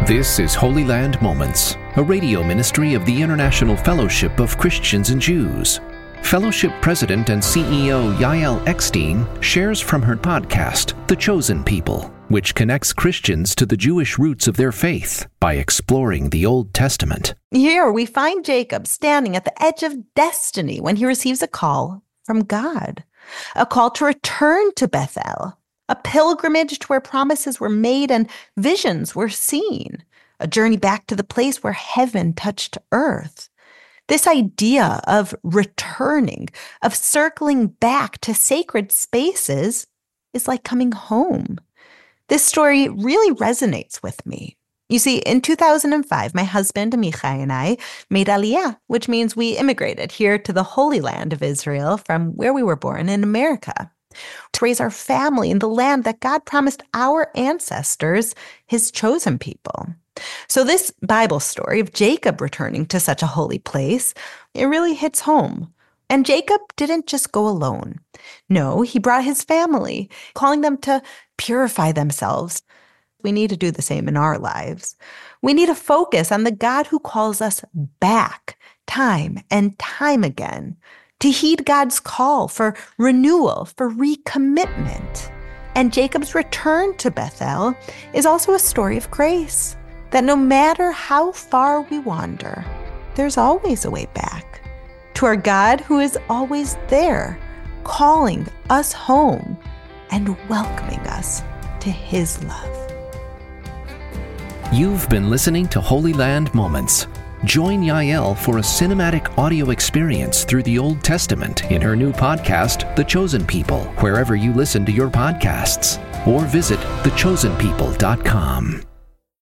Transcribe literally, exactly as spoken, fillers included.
This is Holy Land Moments, a radio ministry of the International Fellowship of Christians and Jews. Fellowship President and C E O Yael Eckstein shares from her podcast, The Chosen People, which connects Christians to the Jewish roots of their faith by exploring the Old Testament. Here we find Jacob standing at the edge of destiny when he receives a call from God, a call to return to Bethel, a pilgrimage to where promises were made and visions were seen, a journey back to the place where heaven touched earth. This idea of returning, of circling back to sacred spaces is like coming home. This story really resonates with me. You see, in two thousand five, my husband, Amichai, and I made Aliyah, which means we immigrated here to the Holy Land of Israel from where we were born in America, to raise our family in the land that God promised our ancestors, his chosen people. So this Bible story of Jacob returning to such a holy place, it really hits home. And Jacob didn't just go alone. No, he brought his family, calling them to purify themselves. We need to do the same in our lives. We need to focus on the God who calls us back time and time again, to heed God's call for renewal, for recommitment. And Jacob's return to Bethel is also a story of grace, that no matter how far we wander, there's always a way back to our God who is always there, calling us home and welcoming us to his love. You've been listening to Holy Land Moments. Join Yael for a cinematic audio experience through the Old Testament in her new podcast, The Chosen People, wherever you listen to your podcasts, or visit the chosen people dot com.